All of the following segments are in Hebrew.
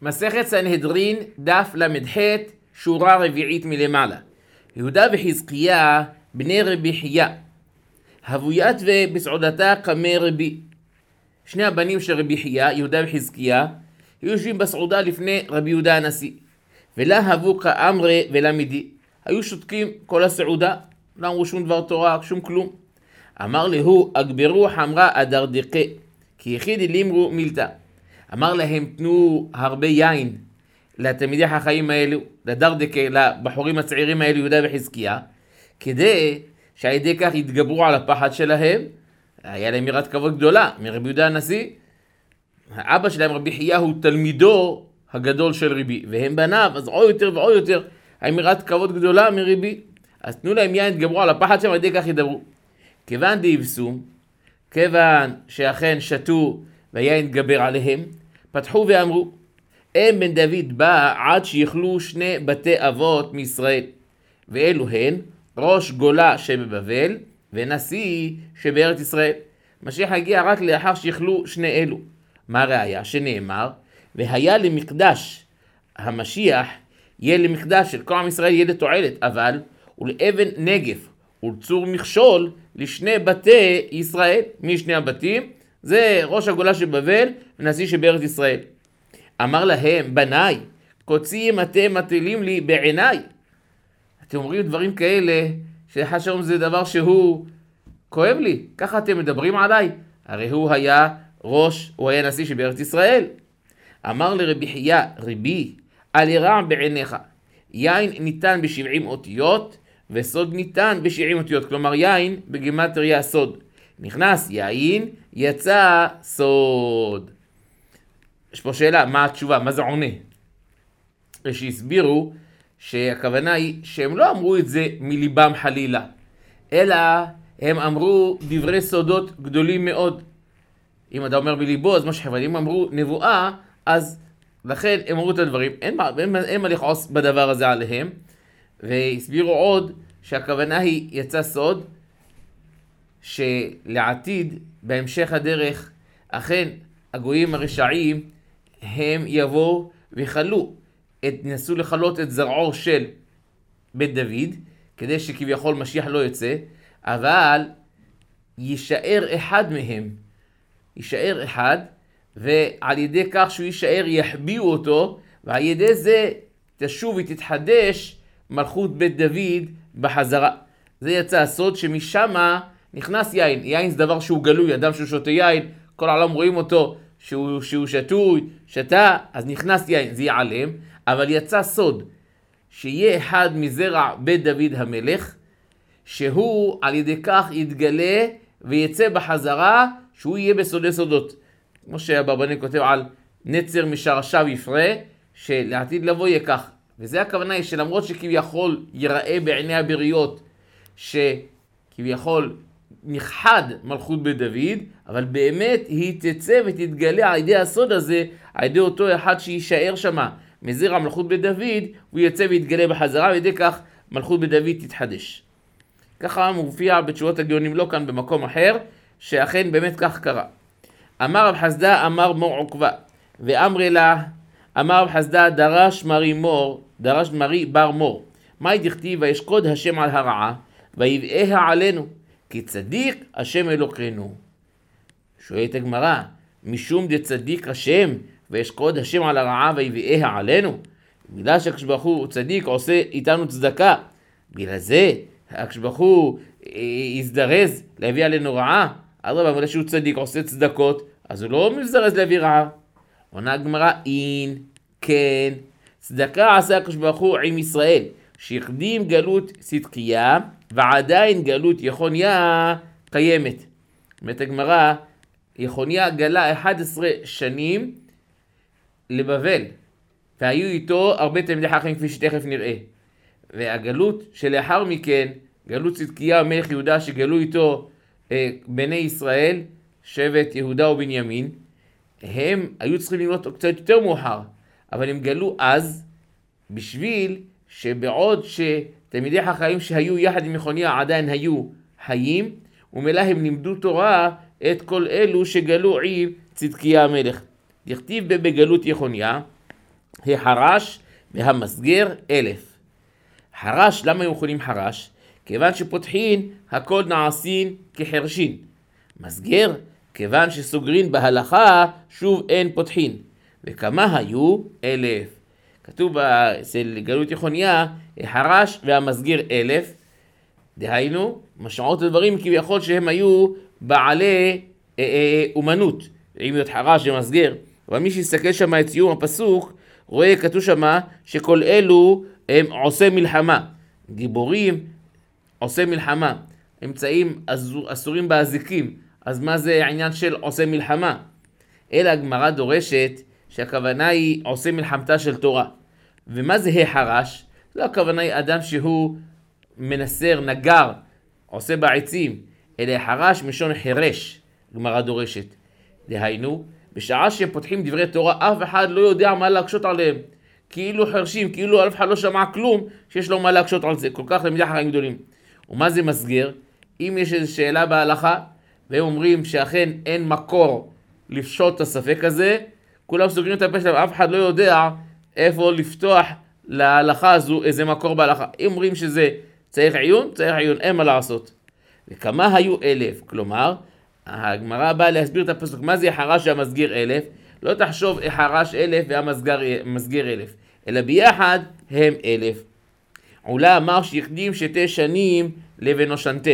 מסכת סנהדרין, דף למ"ח, שורה רביעית מלמעלה. יהודה וחזקיה, בני רבי חייא. הבוית ובסעודתה קמי רבי. שני הבנים של רבי חייא, יהודה וחזקיה, היו יושבים בסעודה לפני רבי יהודה הנשיא. ולה הבו כאמרי ולמידי. היו שותקים כל הסעודה, לא אמרו שום דבר תורה, שום כלום. אמר להו, אגברו חמרה אדרדקה, כי יחידי לימרו מילתא. אמר להם, תנו הרבה יין לתלמידי החיים האלו, לדרדקה, לבחורים הצעירים האלו, יהודה וחזקיה, כדי שעל ידי כך יתגברו על הפחד שלהם. היה להם יראת כבוד גדולה מרבי יהודה הנשיא. האבא שלהם, רבי חייא, הוא תלמידו הגדול של רבי, והם בניו, אז עוד יותר ועוד יותר, היה יראת כבוד גדולה מרבי. אז תנו להם יין, יתגברו על הפחד שלהם, על ידי כך ידברו. כיוון דיבסו, כיוון שאכן שתו והיין יתגבר עליהם, פתחו ואמרו, אם בן דוד בא עד שיכלו שני בתי אבות מישראל, ואלו הן ראש גולה שבבבל ונשיא שבארץ ישראל. משיח הגיע רק לאחר שיכלו שני אלו. מה ראיה? שנאמר, והיה למקדש המשיח, יהיה למקדש של כל עם ישראל, יהיה לתועלת, אבל ולאבן נגף ולצור מכשול לשני בתי ישראל. מי שני הבתים? זה ראש הגולה שבבל ונשיא שבארץ ישראל. אמר להם, בניי, קוצים אתם מטילים לי בעיניי. אתם אומרים דברים כאלה, שחשום זה דבר שהוא כואב לי. ככה אתם מדברים עליי? הרי הוא היה נשיא שבארץ ישראל. אמר לרבי חייא, רבי, אל ירע בעיניך. יין ניתן ב70 אותיות, וסוד ניתן ב70 אותיות. כלומר, יין בגימטריה סוד. נכנס יין, יצא סוד. יש פה שאלה, מה התשובה? מה זה עונה? שהסבירו שהכוונה היא שהם לא אמרו את זה מליבם חלילה, אלא הם אמרו דברי סודות גדולים מאוד. אם אתה אומר מליבו, אז מה שחברים אמרו נבואה, אז לכן הם אמרו את הדברים. אין מה לכעוס בדבר הזה עליהם. והסבירו עוד שהכוונה היא יצא סוד, שלעתיד בהמשך הדרך אכן הגויים הרשעים הם יבואו ויחלו, נסו לחלות את זרעו של בית דוד, כדי שכביכול משיח לא יוצא, אבל יישאר אחד מהם, יישאר אחד, ועל ידי כך שהוא יישאר יחביאו אותו, ועל ידי זה תשוב ותתחדש מלכות בית דוד בחזרה. זה יצא הסוד שמשם נכנס יין. יין זה דבר שהוא גלוי, אדם שהוא שותה יין, כל העולם רואים אותו שהוא שתוי, שתה, אז נכנס יין, זה ייעלם. אבל יצא סוד, שיהיה אחד מזרע בית דוד המלך, שהוא על ידי כך יתגלה ויצא בחזרה, שהוא יהיה בסודי סודות. כמו שהברבנאל כותב על נצר משרשיו יפרה, שלעתיד לבוא יהיה כך. וזה הכוונה היא שלמרות שכביכול ייראה בעיני הבריות, שכביכול נכחד מלכות בית דוד, אבל באמת היא תצא ותתגלה על ידי הסוד הזה, על ידי אותו אחד שישאר שמה. מזרע מלכות בית דוד, הוא יצא ויתגלה בחזרה, ועל ידי כך מלכות בית דוד תתחדש. ככה מופיע בתשובות הגאונים לא כאן במקום אחר, שאכן באמת כך קרה. אמר רב חסדא, אמר מור עוקבא, ואמרי לה, אמר רב חסדא, דרש מרי בר מור. מה דכתיב, וישקוד השם על הרעה, ויבאיה עלינו, כי צדיק השם אלוקינו. שואלת הגמרא, משום דצדיק השם, וישקוד השם על הרעה ויביאיה עלינו? בגלל שהקדוש ברוך הוא צדיק, עושה איתנו צדקה, בגלל זה הקדוש ברוך הוא יזדרז להביא עלינו רעה? אדרבה, בגלל שהוא צדיק, עושה צדקות, אז הוא לא מזדרז להביא רעה. עונה הגמרא, אין, כן, צדקה עשה הקדוש ברוך הוא עם ישראל, שהקדים גלות צדקיה, ועדיין גלות יחוניה קיימת. אומרת הגמרא, יחוניה גלה 11 שנים לבבל, והיו איתו הרבה תלמידי חכמים כפי שתכף נראה. והגלות שלאחר מכן, גלות צדקיה מלך יהודה שגלו איתו בני ישראל, שבט יהודה ובנימין, הם היו צריכים לגלות קצת יותר מאוחר, אבל הם גלו אז בשביל שבעוד שתלמידי חכמים שהיו יחד עם יחוניה עדיין היו חיים, ומילא הם לימדו תורה את כל אלו שגלו עם צדקיה המלך. דכתיב בגלות יחוניה, החרש והמסגר 1,000. חרש, למה הם מכונים חרש? כיוון שפותחין הכל נעשין כחרשין. מסגר, כיוון שסוגרין בהלכה שוב אין פותחין. וכמה היו? 1,000. כתוב אצל גלות יחוניה, החרש והמסגר 1,000. דהיינו, משמעות הדברים כביכול שהם היו בעלי אומנות. אם להיות חרש ומסגר. אבל מי שיסתכל שם את סיום הפסוק, רואה כתוב שם שכל אלו הם עושה מלחמה. גיבורים עושה מלחמה. אמצעים אסורים באזיקים. אז מה זה העניין של עושה מלחמה? אלא הגמרא דורשת שהכוונה היא עושה מלחמתה של תורה. ומה זה החרש? לא הכוונה היא אדם שהוא מנסר, נגר, עושה בעצים. אלא החרש משון חרש, גמרא דורשת. דהיינו, בשעה שהם פותחים דברי תורה, אף אחד לא יודע מה להקשות עליהם. כאילו חרשים, כאילו אף אחד לא שמע כלום שיש לו מה להקשות על זה. כל כך תלמידי חכמים גדולים. ומה זה מסגר? אם יש איזו שאלה בהלכה, והם אומרים שאכן אין מקור לפשוט את הספק הזה, כולם סוגרים את הפה שלהם, אף אחד לא יודע איפה לפתוח להלכה הזו איזה מקור בהלכה. אם אומרים שזה צריך עיון, אין מה לעשות. וכמה היו 1,000? כלומר, הגמרא באה להסביר את הפסוק, מה זה החרש והמסגר 1,000? לא תחשוב החרש 1,000 והמסגר 1,000, אלא ביחד הם 1,000. עולה אמר שיחדים 2 שנים לבנושנתם.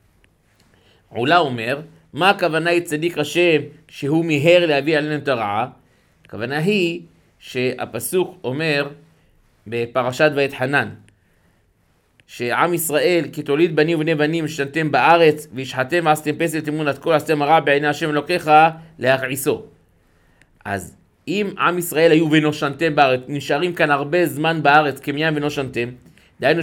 עולה אומר, מה הכוונה היא צדיק השם שהוא מיהר להביא עלינו את הרעה? הכוונה היא שהפסוק אומר בפרשת ואתחנן, שעם ישראל כי תוליד בנים ובני בנים ששנתם בארץ וישחתם ועשיתם פסל תמונת כל עשיתם הרע בעיני השם אלוקיך להכעיסו. אז אם עם ישראל היו ונושנתם בארץ, נשארים כאן הרבה זמן בארץ כמניין ונושנתם, דהיינו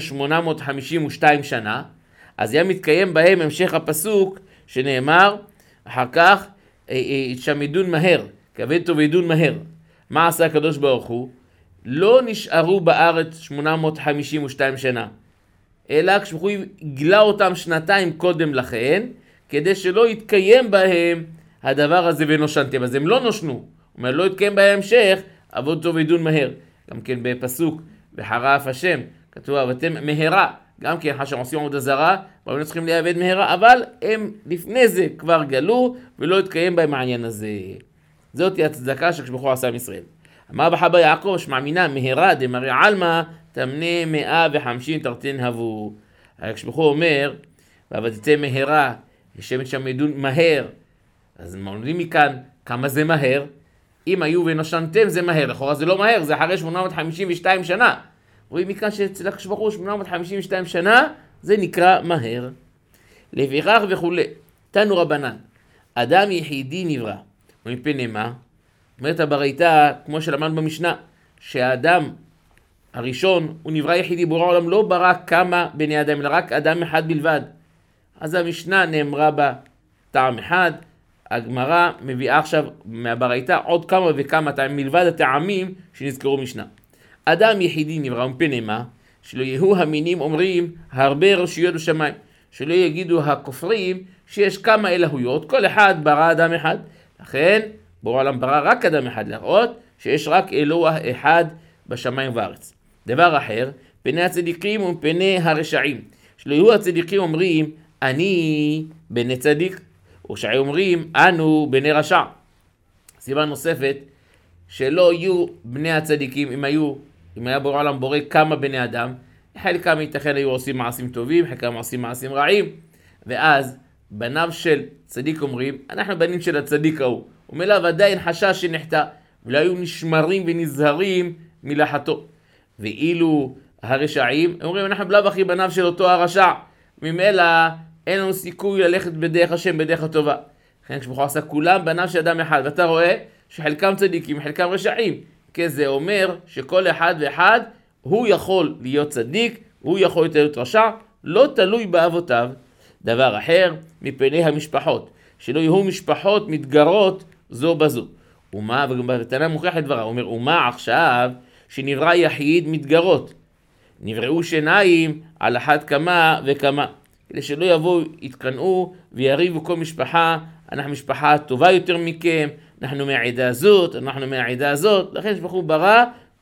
852 שנה, אז היה מתקיים בהם המשך הפסוק שנאמר אחר כך שמדון מהר, כבדתו וידון מהר. מה עשה הקדוש ברוך הוא? לא נשארו בארץ 852 שנה, אלא כשהוא גלה אותם 2 קודם לכן, כדי שלא יתקיים בהם הדבר הזה ונושנתם. אז הם לא נושנו, הוא אומר לא יתקיים בהם המשך, עבוד טוב וידון מהר. גם כן בפסוק וחרף השם, כתוב עבדתם מהרה, גם כן חשם עושים עבודה זרה, אבל הם צריכים לעבד מהרה, אבל הם לפני זה כבר גלו ולא יתקיים בהם העניין הזה. זאת היא הצדקה שכשבחור עשה עם ישראל. אמר בחבר יעקב שמאמינה מהרה דמרי עלמא תמנה 150 תרתין הבו. כשבחור אומר ועבדתם מהרה ישבת שם ידון מהר, אז מלמדים מכאן כמה זה מהר. אם היו ונושנתם זה מהר, לכאורה זה לא מהר, זה אחרי 852 שנה. רואים מכאן שאצל כשבחור 852 שנה זה נקרא מהר. לפיכך וכו'. תנו רבנן, אדם יחידי נברא ומפני מה? אומרת הברייתא, כמו שלמדנו במשנה, שהאדם הראשון הוא נברא יחידי, בורא העולם לא ברא כמה בני אדם, אלא רק אדם אחד בלבד. אז המשנה נאמרה בה טעם אחד, הגמרא מביאה עכשיו מהברייתא עוד כמה וכמה טעמים מלבד הטעמים שנזכרו משנה. אדם יחידי נברא ומפני מה? שלא יהיו המינים אומרים הרבה רשויות בשמיים, שלא יגידו הכופרים שיש כמה אלוהויות, כל אחד ברא אדם אחד. לכן בורא העולם ברא רק אדם אחד, להראות שיש רק אלוה אחד בשמיים וארץ. דבר אחר, פני הצדיקים ופני הרשעים, שלא יהיו הצדיקים אומרים אני בני צדיק, ורשעים אומרים אנו בני רשע. סיבה נוספת, שלא יהיו בני הצדיקים, אם היה בורא העולם בורא כמה בני אדם, חלקם ייתכן היו עושים מעשים טובים, חלקם עושים מעשים רעים, ואז בניו של צדיק אומרים אנחנו בנים של הצדיק ההוא, ומלאו עדיין חשש שנחטא, ולא היו נשמרים ונזהרים מלאכתו. ואילו הרשעים אומרים אנחנו בלאו הכי בניו של אותו הרשע, ממילא אין לנו סיכוי ללכת בדרך השם, בדרך הטובה. לכן כשבחור עשה כולם בניו של אדם אחד, ואתה רואה שחלקם צדיקים חלקם רשעים, כי זה אומר שכל אחד ואחד הוא יכול להיות צדיק, הוא יכול להיות רשע, לא תלוי באבותיו. דבר אחר, מפני המשפחות, שלא יהיו משפחות מתגרות זו בזו. ומה, ובתנא מוכיח את דברה, הוא אומר, ומה עכשיו שנברא יחיד מתגרות? נבראו שניים על אחת כמה וכמה, כדי שלא יבואו, יתקנאו ויריבו כל משפחה, אנחנו משפחה טובה יותר מכם, אנחנו מהעדה הזאת, אנחנו מהעדה הזאת. לכן שבחור ברא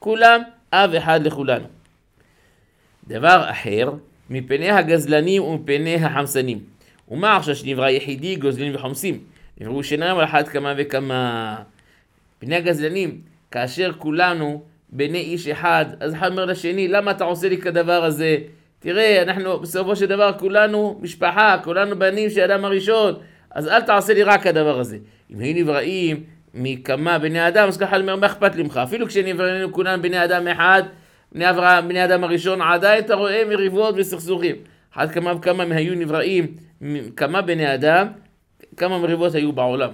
כולם אב אחד לכולנו. דבר אחר, מפני הגזלנים ומפני החמסנים. ומה עכשיו שנברא יחידי גוזלים וחומסים? נבראו שניים על אחת כמה וכמה. פני הגזלנים, כאשר כולנו בני איש אחד, אז אחד אומר לשני, למה אתה עושה לי כדבר הזה? תראה, אנחנו בסופו של דבר כולנו משפחה, כולנו בנים של האדם הראשון, אז אל תעשה לי רק הדבר הזה. אם היו נבראים מכמה בני אדם, אז ככה אומר, מה אכפת לי ממך? אפילו כשנבראנו כולנו בני אדם אחד, בני אדם הראשון, עדיין אתה רואה מריבות וסכסוכים. אחד כמה וכמה היו נבראים כמה בני אדם, כמה מריבות היו בעולם.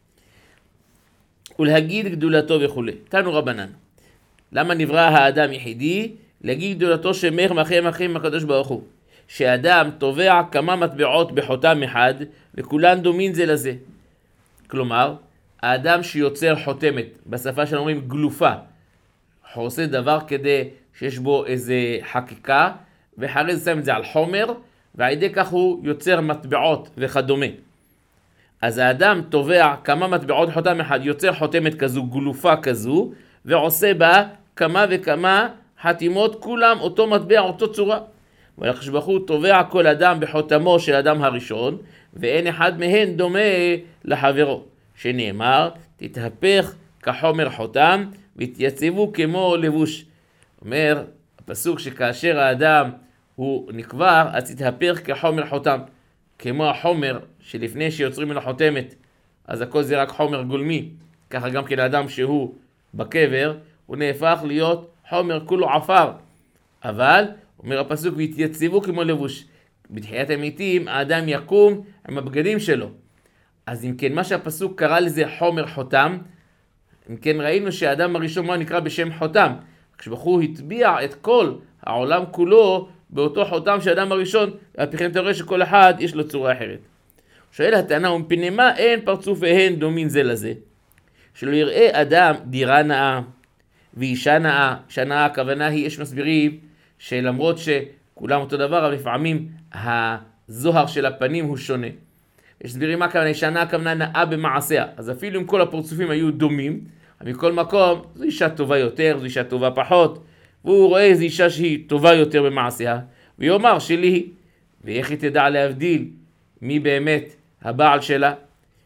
ולהגיד גדולתו וכו'. תנו רבנן. למה נברא האדם יחידי? להגיד גדולתו שמך מכם אחים הקדוש ברוך הוא. שאדם תובע כמה מטבעות בחותם אחד, וכולן דומין זה לזה. כלומר, האדם שיוצר חותמת, בשפה שלנו אומרים גלופה, עושה דבר כדי שיש בו איזה חקיקה, ואחרי זה שם את זה על חומר, ועל ידי כך הוא יוצר מטבעות וכדומה. אז האדם תובע כמה מטבעות חותם אחד, יוצר חותמת כזו, גלופה כזו, ועושה בה כמה וכמה חתימות, כולם אותו מטבע, אותו צורה. והקדוש ברוך הוא תובע כל אדם בחותמו של אדם הראשון, ואין אחד מהן דומה לחברו. שנאמר, תתהפך כחומר חותם, והתייצבו כמו לבוש. אומר הפסוק שכאשר האדם הוא נקבר, אז תתהפך כחומר חותם. כמו החומר שלפני שיוצרים ממנו חותמת, אז הכל זה רק חומר גולמי. ככה גם כן האדם שהוא בקבר, הוא נהפך להיות חומר כולו עפר. אבל, אומר הפסוק, והתייצבו כמו לבוש. בתחיית המתים, האדם יקום עם הבגדים שלו. אז אם כן, מה שהפסוק קרא לזה חומר חותם, אם כן ראינו שהאדם הראשון מה נקרא בשם חותם. כשבחור הטביע את כל העולם כולו באותו חותם של האדם הראשון, והפכן אתה רואה שכל אחד יש לו צורה אחרת. שואל הטענה, ומפני מה אין פרצופיהן דומין זה לזה? שלא יראה אדם דירה נאה ואישה נאה. אישה נאה הכוונה היא, יש מסבירים שלמרות שכולם אותו דבר, אבל לפעמים הזוהר של הפנים הוא שונה. יש מסבירים מה הכוונה, אישה נאה הכוונה נאה במעשיה. אז אפילו אם כל הפרצופים היו דומים, מכל מקום זו אישה טובה יותר, זו אישה טובה פחות, והוא רואה איזו אישה שהיא טובה יותר במעשיה, ויאמר שלי היא. ואיך היא תדע להבדיל מי באמת הבעל שלה?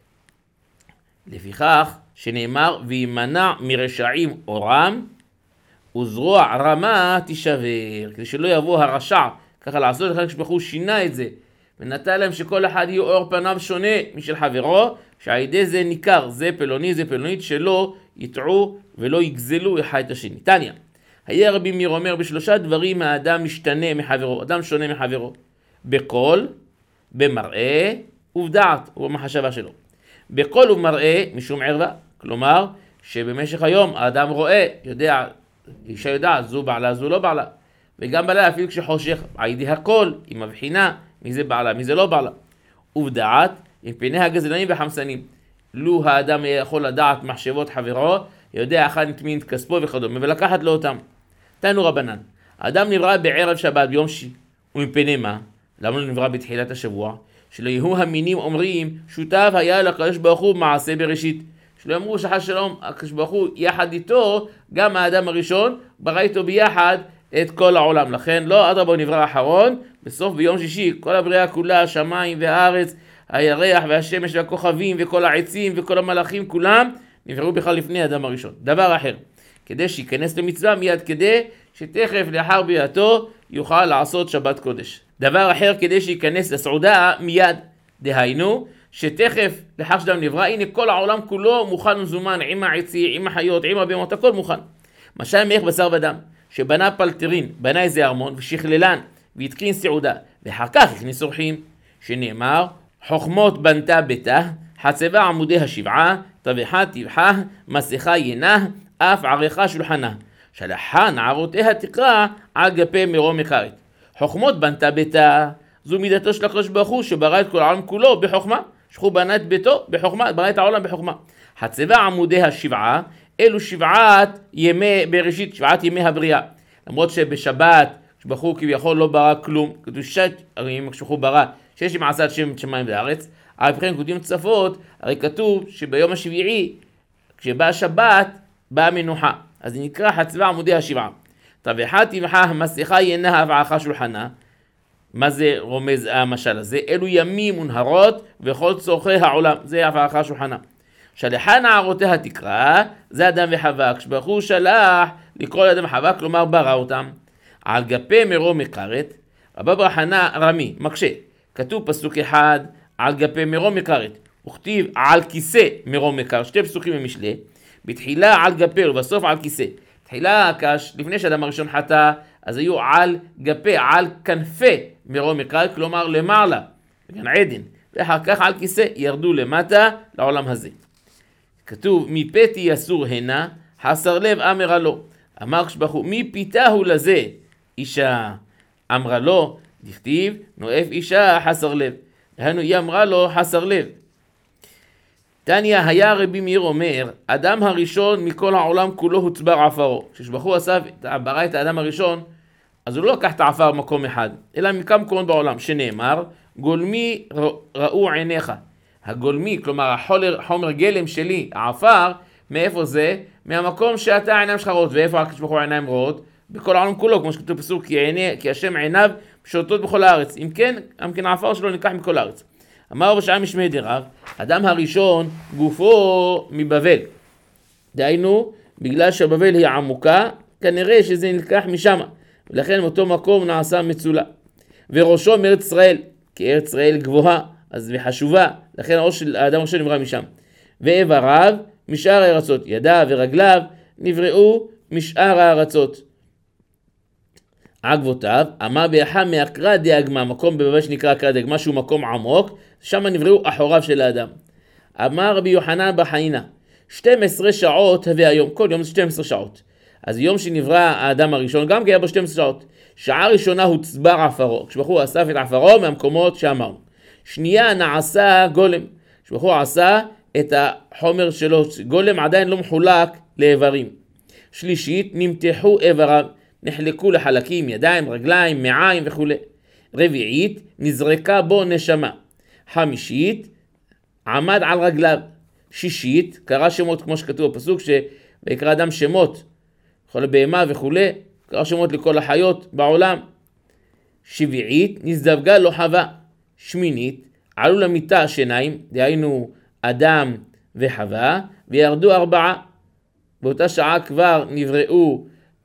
לפיכך שנאמר, וימנע מרשעים אורם, וזרוע רמה תישבר. כדי שלא יבוא הרשע, ככה לעשות, לכן כשבחור שינה את זה, ונתן להם שכל אחד יהיה אור פניו שונה משל חברו, שעל ידי זה ניכר, זה פלוני, זה פלונית, שלא יטעו ולא יגזלו אחד את השני. תניא, היה רבי מאיר אומר, בשלושה דברים האדם משתנה מחברו, אדם שונה מחברו. בקול, במראה ובדעת, ובמחשבה שלו. בקול ובמראה משום ערווה, כלומר שבמשך היום האדם רואה, יודע, אישה יודעת, זו בעלה, זו לא בעלה. וגם בעלה אפילו כשחושך, על ידי הקול, היא מבחינה מי זה בעלה, מי זה לא בעלה. ובדעת, עם פני הגזלנים והחמסנים. לו האדם יכול לדעת מחשבות חברו, יודע אחד נטמין את כספו וכדומה, ולקחת לו אותם. תנו רבנן, האדם נברא בערב שבת ביום שישי, ומפני מה? למה לא נברא בתחילת השבוע? שלא יהיו המינים אומרים, שותף היה לקדוש ברוך הוא מעשה בראשית. שלא אמרו שחס שלום, הקדוש ברוך הוא יחד איתו, גם האדם הראשון, ברא איתו ביחד את כל העולם. לכן לא אדרבה הוא נברא האחרון, בסוף ביום שישי, כל הבריאה כולה, השמיים והארץ, הירח והשמש והכוכבים וכל העצים וכל המלאכים כולם, נבראו בכלל לפני האדם הראשון. דבר אחר, כדי שיכנס למצווה מיד כדי שתכף לאחר ביאתו יוכל לעשות שבת קודש. דבר אחר, כדי שיכנס לסעודה מיד, דהיינו שתכף לאחר שאדם נברא, הנה כל העולם כולו מוכן ומזומן, עם העצי, עם החיות, עם הבהמות, הכל מוכן. משל מאיך בשר ודם, שבנה פלטרין, בנה איזה ארמון ושכללן והתקין סעודה, ואחר כך הכניס אורחים, שנאמר, חוכמות בנתה ביתה, חצבה עמודי השבעה, טבחה טבחה, מסכה ינה, אף עריכה שולחנה. שלחה נערותיה תקרא על גפי מרום מחרית. חוכמות בנתה ביתה, זו מידתו של הקדוש ברוך הוא שברא את כל העולם כולו בחוכמה. שהוא בנה את ביתו בחוכמה, ברא את העולם בחוכמה. חצבה עמודי השבעה, אלו שבעת ימי בראשית, שבעת ימי הבריאה. למרות שבשבת, כשברוך הוא כביכול לא ברא כלום, קדושת, הרי אם כשברוך הוא ברא, שיש עם עשת שם שמיים וארץ, אבל בכן קודים נוספות, הרי כתוב שביום השביעי, כשבא השבת, באה מנוחה. אז זה נקרא חצבה עמודי השבעה. תבחת תמחה המסכה ינה הבעך שולחנה. מה זה רומז המשל הזה? אלו ימים ונהרות וכל צורכי העולם, זה הבעך שולחנה. שלחה נערותיה תקרא, זה אדם וחווה, כשברוך הוא שלח לקרוא לאדם וחווה, כלומר ברא אותם. על גפי מרום מקרת, רבא בר חנא רמי, מקשה, כתוב פסוק אחד על גפי מרום מקרת, וכתיב על כיסא מרום מקר, שתי פסוקים במשלי, בתחילה על גפי ובסוף על כיסא. תחילה לפני שאדם הראשון חטא, אז היו על גפי, על כנפי מרום מקרת, כלומר למעלה, בגן עדן, ואחר כך על כיסא ירדו למטה לעולם הזה. כתוב מפתי אסור הנה, חסר לב אמרה לו. אמר כשבחו מי פיתהו לזה אישה אמרה לו, דכתיב נואף אישה חסר לב. דהיינו היא אמרה לו חסר לב. תניא היה רבי מאיר אומר, אדם הראשון מכל העולם כולו הוצבר עפרו. כשבחו ברא את האדם הראשון, אז הוא לא לקח את העפר מקום אחד, אלא מכמה מקומות בעולם, שנאמר, גולמי ראו עיניך. הגולמי, כלומר החומר גלם שלי, העפר, מאיפה זה? מהמקום שאתה העיניים שלך רואות. ואיפה כשבחו העיניים רואות? בכל העולם כולו, כמו שכתוב פסוק, כי השם עיניו שולטות בכל הארץ. אם כן העפר שלו ניקח מכל הארץ. אמר בשעה משמי דרב, אדם הראשון גופו מבבל. דהיינו, בגלל שבבל היא עמוקה, כנראה שזה נלקח משם. ולכן מאותו מקום נעשה מצולה. וראשו מארץ ישראל, כי ארץ ישראל גבוהה, אז וחשובה, לכן הראש של האדם הראשון נברא משם. ואיבריו משאר הארצות, ידיו ורגליו נבראו משאר הארצות. עקבותיו, אמר באחד מאקרא דיאגמה, מקום בבבל שנקרא אקרא דיאגמה, שהוא מקום עמוק, שם נבראו אחוריו של האדם. אמר רבי יוחנן בר חנינא, 12 שעות הווה היום, כל יום זה 12 שעות. אז יום שנברא האדם הראשון, גם כי היה בו 12 שעות. שעה ראשונה הוצבר עפרו, כשבחור אסף את עפרו מהמקומות שאמרנו. שנייה נעשה גולם, כשבחור עשה את החומר שלו, גולם עדיין לא מחולק לאיברים. שלישית נמתחו איבריו, נחלקו לחלקים, ידיים, רגליים, מעיים וכו'. רביעית נזרקה בו נשמה. חמישית עמד על רגליו. שישית קרא שמות כמו שכתוב בפסוק שביקרא אדם שמות, כל הבהמה וכו', קרא שמות לכל החיות בעולם. שביעית נזדווגה לו חווה. שמינית עלו למיטה שיניים, דהיינו אדם וחווה, וירדו 4. באותה שעה כבר נבראו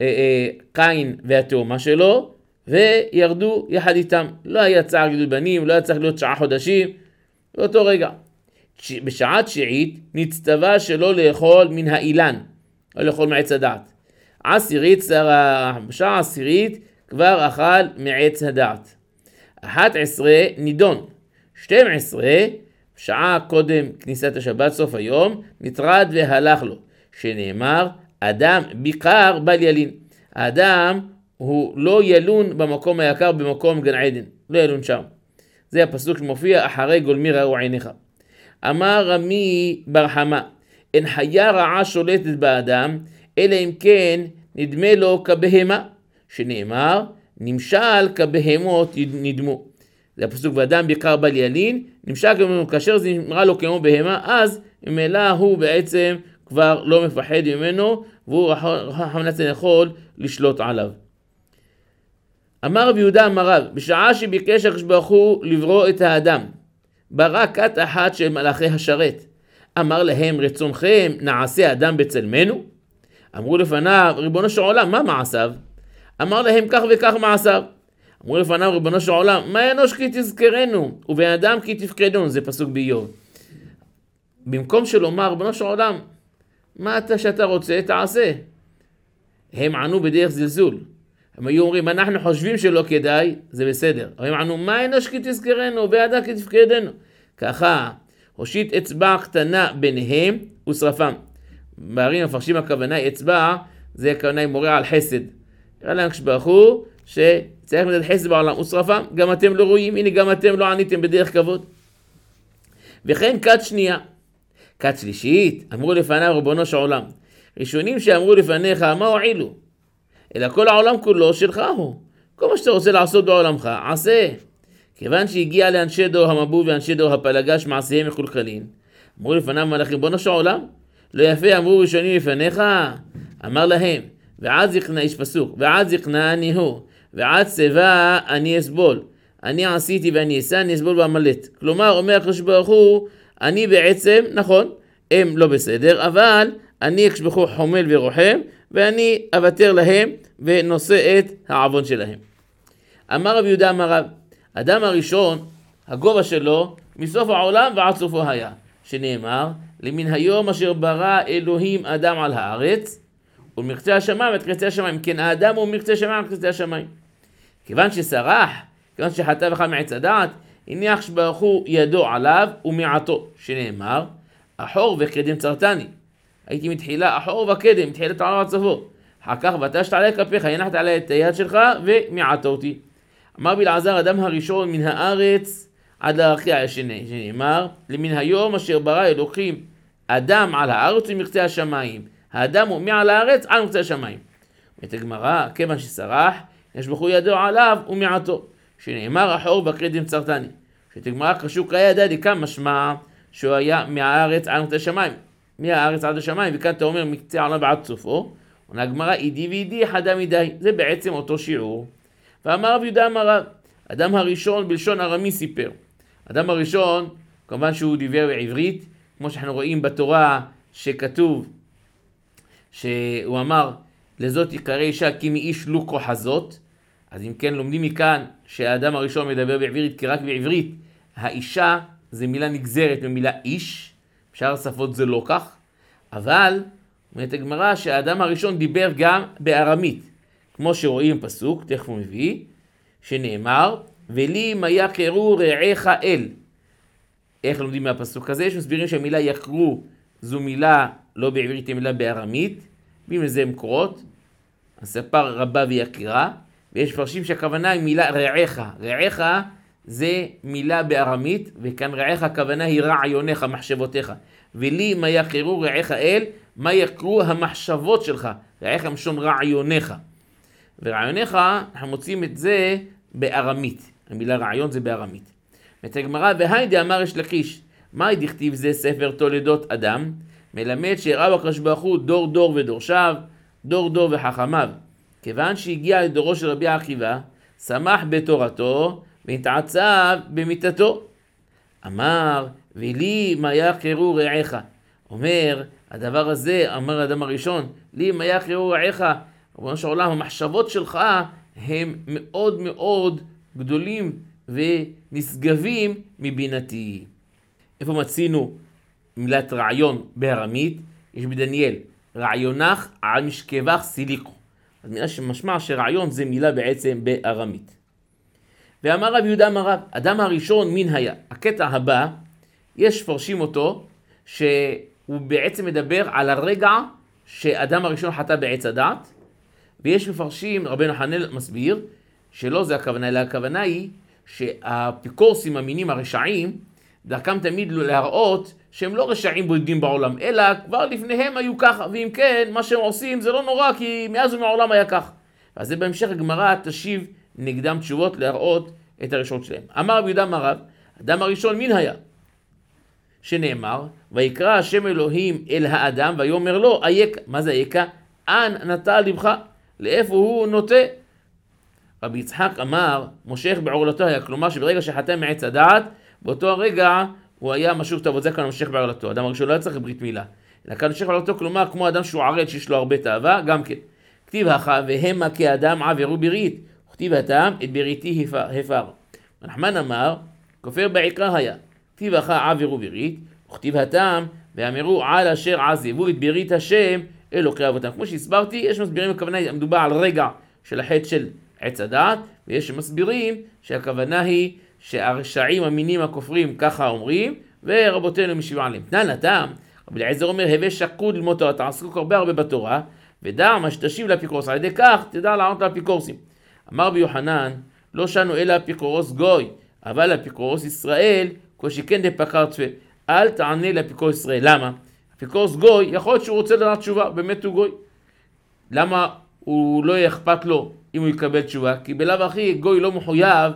קין והתאומה שלו, וירדו יחד איתם. לא היה צער גידול בנים, לא היה צריך להיות 9 חודשים, באותו רגע. בשעה 9 נצטווה שלא לאכול מן האילן, לא לאכול מעץ הדעת. 10 בשעה 10 כבר אכל מעץ הדעת. 11 נידון. 12 שעה קודם כניסת השבת סוף היום נטרד והלך לו, שנאמר אדם ביקר בל ילין. האדם הוא לא ילון במקום היקר, במקום גן עדן, לא ילון שם. זה הפסוק שמופיע אחרי גולמי ראו עיניך. אמר רמי בר חמא, אין חיה רעה שולטת באדם, אלא אם כן נדמה לו כבהמה, שנאמר נמשל כבהמות נדמו. זה הפסוק ואדם ביקר בל ילין, נמשל כבהמות, כאשר זה נראה לו כמו בהמה, אז ממילא הוא בעצם כבר לא מפחד ממנו, והוא רחמנא יכול לשלוט עליו. אמר רבי יהודה אמר רב, בשעה שביקש הקדוש ברוך הוא לברוא את האדם, ברא כת אחת של מלאכי השרת. אמר להם רצונכם נעשה אדם בצלמנו? אמרו לפניו ריבונו של עולם מה מעשיו? אמר להם כך וכך מעשיו. אמרו לפניו ריבונו של עולם מה אנוש כי תזכרנו ובן אדם כי תפקדנו. זה פסוק באיוב. במקום שלומר ריבונו של עולם מה אתה שאתה רוצה תעשה, הם ענו בדרך זלזול. הם היו אומרים אנחנו חושבים שלא כדאי, זה בסדר. הם ענו מה אנוש כי תזכרנו ובן אדם כי תפקדנו. ככה הושיט אצבע קטנה ביניהם ושרפם. בערים מפרשים הכוונה אצבע, זה הכוונה מורה על חסד. יראה להם כשברחו שצריך לדעת חסד בעולם ושרפם. גם אתם לא רואים, הנה גם אתם לא עניתם בדרך כבוד. וכן כת שנייה. כת שלישית אמרו לפניו ריבונו של עולם, ראשונים שאמרו לפניך מה הועילו? אלא כל העולם כולו שלך הוא, כל מה שאתה רוצה לעשות בעולמך עשה. כיוון שהגיע לאנשי דור המבול ואנשי דור הפלגש מעשיהם מקולקלים, אמרו לפניו מלאכים ריבונו של עולם, לא יפה אמרו ראשונים לפניך, אמר להם, ועד זקנה, יש פסוק, ועד זקנה אני הוא, ועד שיבה אני אסבול. אני עשיתי ואני אסע, אני אסבול ואמלט. כלומר, אומר הקדוש ברוך הוא, אני בעצם, נכון, הם לא בסדר, אבל אני הקדוש ברוך הוא חומל ורוחם, ואני אוותר להם ונושא את העוון שלהם. אמר רבי יהודה אמר רב, אדם הראשון, הגובה שלו, מסוף העולם ועד סופו היה, שנאמר, למן היום אשר ברא אלוהים אדם על הארץ, ומקצה השמיים ועד קצה השמיים, כן האדם הוא מקצה השמיים ועד קצה השמיים. כיוון שסרח, כיוון שחטא ואכל מעץ הדעת, הניח שברוך הוא ידו עליו ומעטו, שנאמר, אחור וקדם צרתני. הייתי מתחילה אחור וקדם, מתחילת העולם עד סופו. אחר כך ותשת עלי כפיך, הנחת עלי את היד שלך ומעטו אותי. אמר בלעזר, אדם הראשון מן הארץ עד להרקיע השני, שנאמר, למן היום אשר ברא אלוהים אדם על הארץ ומקצה השמיים. האדם הוא מעל הארץ על מקצה השמיים. את הגמרא, כיוון שסרח, יש ברוך הוא ידו עליו ומעטו, שנאמר אחור וקדם צרתני. את הגמרא קשור קראי הדדי, כאן משמע שהוא היה מהארץ על מקצה השמיים. מהארץ עד השמיים, וכאן אתה אומר מקצה העולם ועד סופו. הגמרא אידי ואידי חדה מדי, זה בעצם אותו שיעור. ואמר רבי יהודה אמר רב, אדם הראשון בלשון ארמי סיפר. אדם הראשון, כמובן שהוא דיבר בעברית, כמו שאנחנו רואים בתורה שכתוב, שהוא אמר, לזאת יקרא אישה כי מאיש לו כוחזות. אז אם כן לומדים מכאן שהאדם הראשון מדבר בעברית, כי רק בעברית האישה זה מילה נגזרת ממילה איש, בשאר השפות זה לא כך, אבל אומרת הגמרא שהאדם הראשון דיבר גם בארמית, כמו שרואים פסוק, תכף הוא מביא, שנאמר, ולי מה יקרו רעך אל. איך לומדים מהפסוק הזה? יש מסבירים שהמילה יקרו זו מילה לא בעברית, היא מילה בארמית, ואם לזה מקורות, הספר רבה ויקירה, ויש פרשים שהכוונה היא מילה רעך. רעך זה מילה בארמית, וכאן רעך הכוונה היא רעיונך, מחשבותיך. ולי מה יקרו רעך אל, מה יקרו המחשבות שלך, רעך משון רעיונך. ורעיונך, אנחנו מוצאים את זה בארמית. המילה רעיון זה בארמית. את הגמרא, והיידי אמר יש לקיש, מה דכתיב זה ספר תולדות אדם? מלמד שהראה הקדוש ברוך הוא דור דור ודורשיו, דור דור וחכמיו. כיוון שהגיע לדורו של רבי עקיבא, שמח בתורתו והתעצב במיתתו. אמר, ולי מה יקרו רעך. אומר, הדבר הזה, אמר האדם הראשון, לי מה יקרו רעך. ריבונו של עולם, המחשבות שלך הם מאוד מאוד גדולים ונשגבים מבינתי. איפה מצינו מילת רעיון בארמית? יש בדניאל, רעיונך על משכבך סיליקו. אז מילה שמשמע שרעיון זה מילה בעצם בארמית. ואמר רבי יהודה אמר רב, אדם הראשון מן היה. הקטע הבא, יש פרשים אותו, שהוא בעצם מדבר על הרגע שאדם הראשון חטא בעץ הדעת, ויש מפרשים, רבנו חננאל מסביר, שלא זה הכוונה, אלא הכוונה היא שהאפיקורסים המינים הרשעים, דרכם תמיד להראות שהם לא רשעים בודדים בעולם, אלא כבר לפניהם היו ככה, ואם כן, מה שהם עושים זה לא נורא, כי מאז ומעולם היה כך. אז זה בהמשך הגמרא תשיב נגדם תשובות להראות את הרשעות שלהם. אמר רבי יהודה אמר רב, אדם הראשון מן היה, שנאמר, ויקרא השם אלוהים אל האדם, ויאמר לו, אייכה, מה זה אייכה? אן נטע לבך, לאיפה הוא נוטה? רבי יצחק אמר, מושך בעורלתו היה, כלומר שברגע שחטא מעץ הדעת, באותו הרגע הוא היה משוך תאוות, זה כאן מושך בעורלתו. אדם הראשון לא היה צריך ברית מילה, אלא כאן מושך בעורלתו, כלומר כמו אדם שהוא ערד שיש לו הרבה תאווה, גם כן. כתיב הכה, והמה כאדם עברו ברית, וכתיב התם את בריתי הפר. נחמן אמר, כופר בעיקר היה, כתיב הכה עברו ברית, וכתיב התם, ואמרו על אשר עזבו את ברית השם אלוקי אבותם. כמו שהסברתי, יש מסבירים הכוונה, מדובר על רגע של החטא של עץ הדעת, ויש מסבירים שהכוונה היא שהרשעים המינים הכופרים ככה אומרים, ורבותינו משיבה עליהם. תנן התם, רבי אליעזר אומר, הווה שקוד ללמוד תורה, תעסקו הרבה בתורה, ודע מה שתשיב לאפיקורוס, על ידי כך תדע לענות לאפיקורסים. אמר רבי יוחנן, לא שנו אלא אפיקורוס גוי, אבל אפיקורוס ישראל, כל שכן דפקר צפה. אל תענה לאפיקורוס ישראל. למה? אפיקורוס גוי, יכול להיות שהוא רוצה לדעת תשובה, באמת הוא גוי. למה הוא לא אכפת לו אם הוא יקבל תשובה? כי בלאו הכי גוי לא מחויב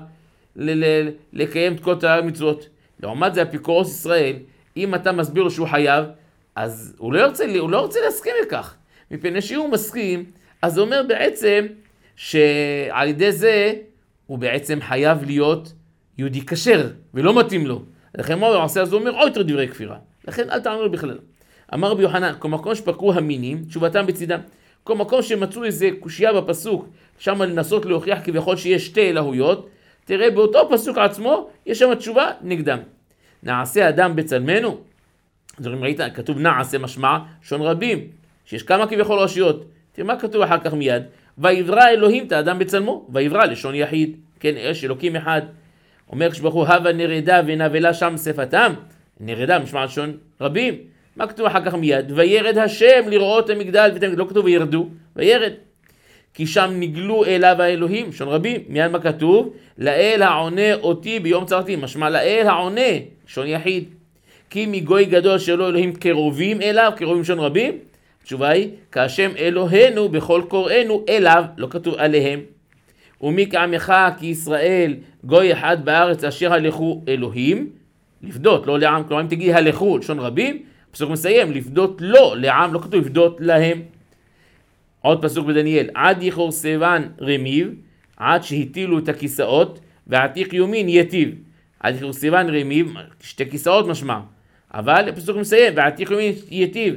לקיים את כל המצוות. לעומת זה אפיקורוס ישראל, אם אתה מסביר לו שהוא חייב, אז הוא לא ירצה להסכים לכך. מפני שהוא מסכים, אז זה אומר בעצם שעל ידי זה הוא בעצם חייב להיות יהודי כשר, ולא מתאים לו. לכן מה הוא עושה? אז הוא אומר עוד יותר דברי כפירה. לכן אל תענו לו בכלל. אמר רבי יוחנן, כל מקום שפקרו המינים, תשובתם בצדם. כל מקום שמצאו איזה קושייה בפסוק, שם לנסות להוכיח כביכול שיש שתי אלוהויות, תראה באותו פסוק עצמו, יש שם תשובה נגדם. נעשה אדם בצלמנו. אז ראית, כתוב נעשה משמע, שון רבים, שיש כמה כביכול רשויות. תראה מה כתוב אחר כך מיד. ויברא אלוהים את האדם בצלמו, ויברא לשון יחיד. כן, יש אלוקים אחד. אומר כשבחו הווה נרדה ונבלה שם שפתם. נרדה משמע לשון רבים. מה כתוב אחר כך מיד? וירד השם לראות המגדל, לא כתוב וירדו, וירד. כי שם נגלו אליו האלוהים, שון רבים. מיד מה כתוב? לאל העונה אותי ביום צרתי, משמע לאל העונה, שון יחיד. כי מגוי גדול שלו אלוהים קרובים אליו, קרובים שון רבים. התשובה היא, כהשם אלוהינו בכל קוראינו אליו, לא כתוב עליהם. ומי כעמך כי ישראל גוי אחד בארץ אשר הלכו אלוהים, לפדות, לא לעם, כלומר אם תגיד הלכו, שון רבים, פסוק מסיים, לפדות לא לעם, לא כתוב לפדות להם. עוד פסוק בדניאל, עד יחור סיוון רמיב, עד שהטילו את הכיסאות, ועתיק יומין יטיב. עד יחור סיוון רמיב, שתי כיסאות משמע. אבל הפסוק מסיים, ועתיק יומין יטיב.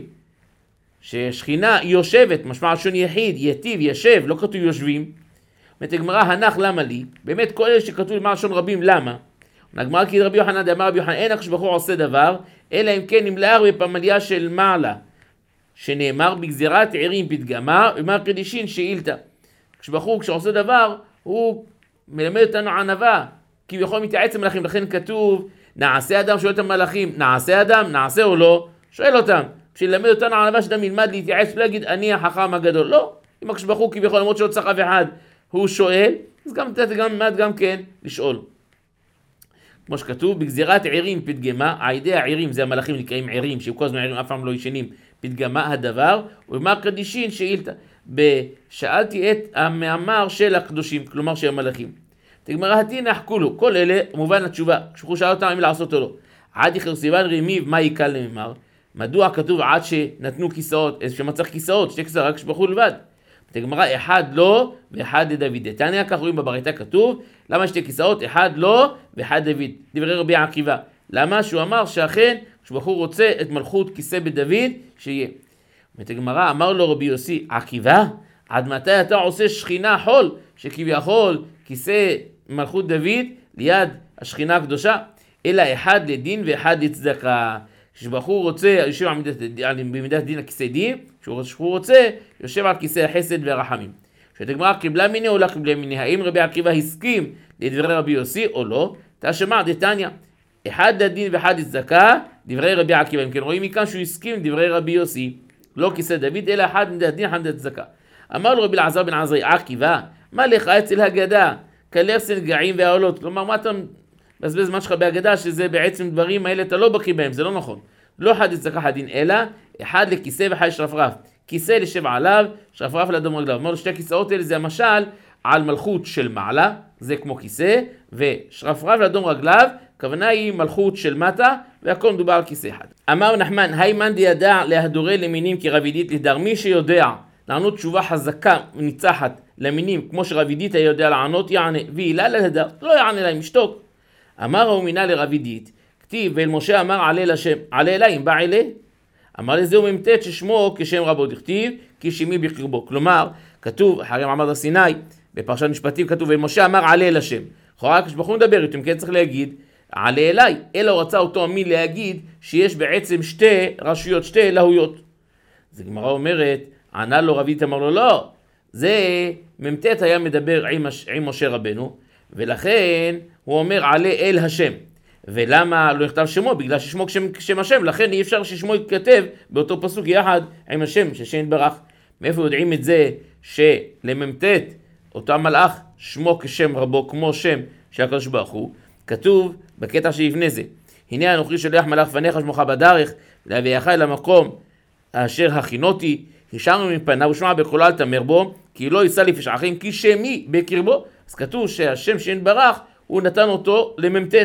ששכינה יושבת, משמע לשון יחיד, יטיב, ישב, לא כתוב יושבים. אומרת הגמרא, הנח למה לי? באמת כל אלה שכתוב למען לשון רבים, למה? הגמרא כי רבי יוחנן דאמר רבי יוחנן, אין הקדוש ברוך הוא עושה דבר, אלא אם כן נמלאר בפמליה של מעלה, שנאמר בגזירת עירים פתגמה, ומר קדישין שאילתה. הקדוש ברוך הוא כשעושה דבר, הוא מלמד אותנו ענווה, כי הוא יכול מתייעץ למלאכים, לכן כתוב, נעשה אדם, שואל את המלאכים, נעשה אדם, נעשה או לא? שואל אותם, בשביל ללמד אותנו ענווה שאדם ילמד להתייעץ ולהגיד, אני החכם הגדול. לא, אם הקדוש ברוך הוא כביכול למרות שלא צריך אף אחד, הוא שואל, אז גם כן לשאול. כמו שכתוב, בגזירת עירים פתגמה, העידי העירים זה המלאכים נקראים עירים, שכל הזמן עירים אף פעם לא ישנים, פתגמה הדבר, ומר קדישין שאילתה, שאלתי את המאמר של הקדושים, כלומר של המלאכים. תגמר התינח כולו, כל אלה מובן התשובה, כשהוא שאל אותם אם לעשות או לא. עד יחר סיוון רמיב, מה יקל למאמר? מדוע כתוב עד שנתנו כיסאות, שמצריך כיסאות, שתי כיסאות רק שבחו לבד. תגמרה אחד לא ואחד לדוד. תניא כך רואים בברייתא כתוב, למה שתי כיסאות? אחד לא ואחד דוד. דברי רבי עקיבא. למה? שהוא אמר שאכן כשבחור רוצה את מלכות כיסא בדוד שיהיה. ותגמרה אמר לו רבי יוסי, עקיבא, עד מתי אתה עושה שכינה חול, שכביכול כיסא מלכות דוד ליד השכינה הקדושה, אלא אחד לדין ואחד לצדקה. כשבחור רוצה יושב במידת דין הכיסא דין, כשבחור רוצה יושב על כיסא החסד והרחמים. כשתגמרה קיבלה מיני או לא קיבלה מיני, האם רבי עקיבא הסכים לדברי רבי יוסי או לא? תשמע דתניא, אחד לדין ואחד לצדקה, דברי רבי עקיבא. אם כן רואים מכאן שהוא הסכים לדברי רבי יוסי, לא כיסא דוד אלא אחד לדין אחד לצדקה. אמר לו רבי אלעזר בן עזרי, עקיבא, מה לך אצל הגדה? כלרסן געים והעולות, כלומר מה אתה בזבז זמן שלך בהגדה, שזה בעצם דברים האלה אתה לא בקיא בהם, זה לא נכון. לא אחד לצדקה הדין אלא, אחד לכיסא ואחד לשרפרף. כיסא לשב עליו, שרפרף לאדום רגליו. אמרנו שתי הכיסאות האלה זה המשל על מלכות של מעלה, זה כמו כיסא, ושרפרף לאדום רגליו, הכוונה היא מלכות של מטה, והכל מדובר על כיסא אחד. אמר נחמן, הימן דידע להדורי למינים כרבידית לדר, מי שיודע לענות תשובה חזקה וניצחת למינים, כמו שרבידית יודע לענות, יענה, והילה להדר, לא יענה להם, משתוק. אמר הוא מינה לרבידית, כתיב ואל משה אמר עלה לשם, עלה אלי אם בא עלה. אמר לזה הוא ממתת ששמו כשם רבו דכתיב, כי שמי בקרבו. כלומר, כתוב, אחרי מעמד הסיני, בפרשת משפטים כתוב, ואל משה אמר עלה לשם. אחרי כשבחור מדבר איתם, כן צריך להגיד, עלה אלי, אלא הוא רצה אותו המין להגיד, שיש בעצם שתי רשויות, שתי אלוהויות. אז הגמרא אומרת, ענה לו רבידית, אמר לו לא, זה ממתת היה מדבר עם משה רבנו, ולכן הוא אומר עלה אל השם. ולמה לא נכתב שמו? בגלל ששמו כשם השם, לכן אי אפשר ששמו יתכתב באותו פסוק יחד עם השם, ששם יתברך. מאיפה יודעים את זה שלממתת אותו המלאך שמו כשם רבו, כמו שם של הקדוש ברוך הוא? כתוב בקטע שלפני זה, הנה אנוכי שולח מלאך לפניך שמך בדרך, להביאך אל המקום אשר הכינותי, הישרנו מפניו ושמע בקולו אל תמר בו, כי לא יישא לפשעכם כי שמי בקרבו. אז כתוב שהשם שיתברך הוא נתן אותו לממתת.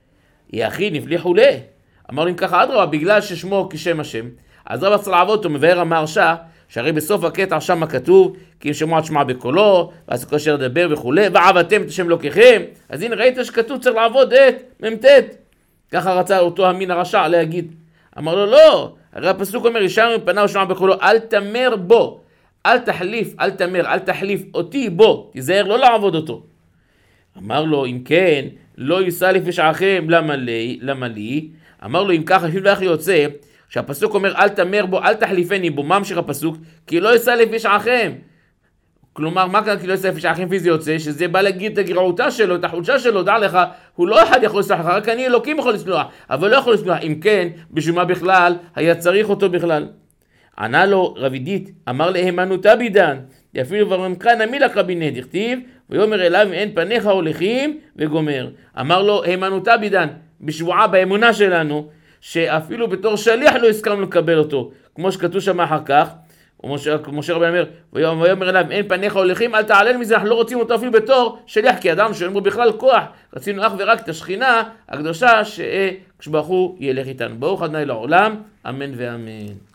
יחי נפליחו לה. אמר להם ככה אדרבה, בגלל ששמו כשם השם, אז רב צריך לעבוד אותו מבאר המהרש"א, שהרי בסוף הקטע שם כתוב, כי אם שמוע תשמע בקולו, ואז כאשר לדבר וכולי, ועבדתם את השם אלוקיכם. אז הנה ראית שכתוב צריך לעבוד את מ"ט. ככה רצה אותו המין הרשע להגיד. אמר לו לא, הרי הפסוק אומר, ישר מפניו ושמע בקולו, אל תמר בו, אל תחליף, אל תמר, אל תחליף אותי בו, תיזהר לא לעבוד אותו. אמר לו, אם כן, לא יישא לפי שערכם, למה לי? אמר לו, אם ככה, שוב לך יוצא, שהפסוק אומר, אל תמר בו, אל תחליפני בו, מה ממשיך הפסוק? כי לא יישא לפי שערכם. כלומר, מה כאן כי לא יישא לפי שערכם פיזי יוצא? שזה בא להגיד את הגרעותה שלו, את החולשה שלו, דע לך, הוא לא אחד יכול לסלוח, רק אני אלוקים יכול לסלוח, אבל לא יכול לסלוח. אם כן, בשביל מה בכלל, היה צריך אותו בכלל. ענה לו רב עידית, אמר להימנותה בידן, אפילו ורמקה נמי לך רביני, דכתיב, ויאמר אליו אין פניך הולכים וגומר. אמר לו, הימנותה בידן, בשבועה באמונה שלנו, שאפילו בתור שליח לא הסכמנו לקבל אותו, כמו שכתוב שם אחר כך, כמו שרבי אומר, ויאמר אליו אין פניך הולכים, אל תעלל מזה, אנחנו לא רוצים אותו אפילו בתור שליח, כי אדם שאין בו בכלל כוח, רצינו אך ורק את השכינה הקדושה, שכשברוך הוא ילך איתנו. ברוך ה' לעולם, אמן ואמן.